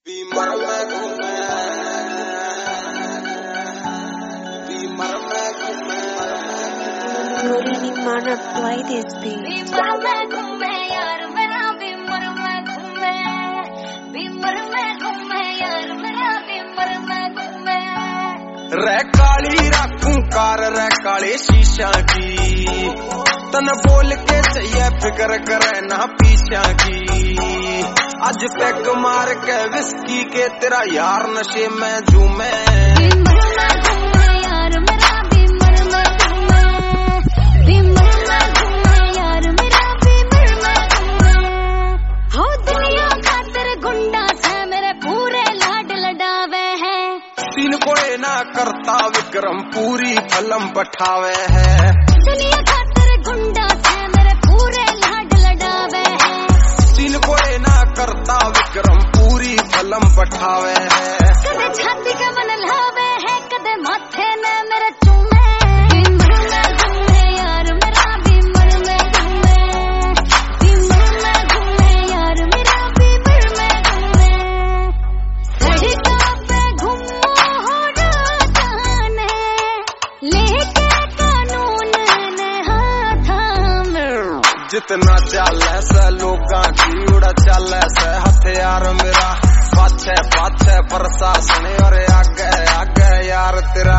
Beamer में घूमे, Beamer में घूमे। Really man apply this beat. Beamer में घूमे यार मेरा, बीमर में घूमे, बीमर में घूमे यार मेरा, बीमर में घूमे। रे काली राखूं कार रे काले शीशा की, तन बोल के चाहिए फिक्र करे ना पीछा की। आज पैग मार के विस्की के तेरा यार नशे में झूमे। बीमर में घूमे यार मेरा, बीमर में घूमे, बीमर में घूमे यार मेरा, बीमर में घूमे। हो दुनिया खातिर गुंडा से मेरे पूरे लाड लडावे है। तीन कोई ना करता विक्रम पूरी फलम पठावे है। दुनिया खातिर गुंडा से मेरे पूरे लाड लडावे है। तीन कोई ना करता विक्रम पूरी फलम पठावे है। कदे छाती का मन लावे है, कदे माथे ने मेरे चूमे। बीमर में घूमे यार मेरा, बीमर में घूमे, बीमर में घूमे यार मेरा, बीमर में घूमे। सड़कों पे घूमो हो जाने, लेके कानून ने हाथ में। जितना चाले से लोगां की उड़ा चाले से हथियार मेरा। पाछे पाछे प्रशासन और आगे आगे यार तेरा।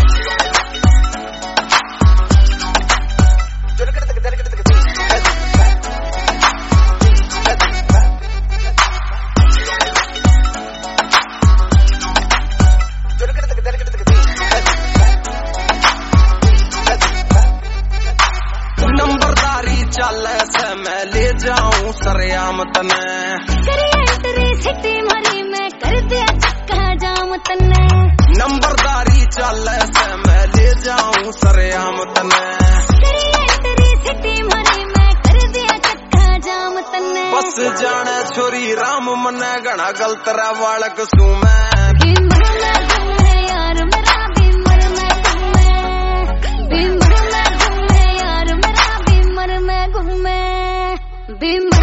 नंबरदारी चाले से मैं ले जाऊं सरेआम तने। एंट्री सिटी मरी में कर दिया चक्का जाम तन्ने। नंबरदारी चाले से मैं ले जाऊं सरेआम तने। एंट्री सिटी मरी में कर दिया चक्का जाम तन्ने। बस जाने छोरी राम मने घना गलत रा वालक सू मैं। बीमर में घूमे यार मेरा, बीमर में घूमे, बीमर में घूमे यार मेरा, बीमर में घूमे, बीमर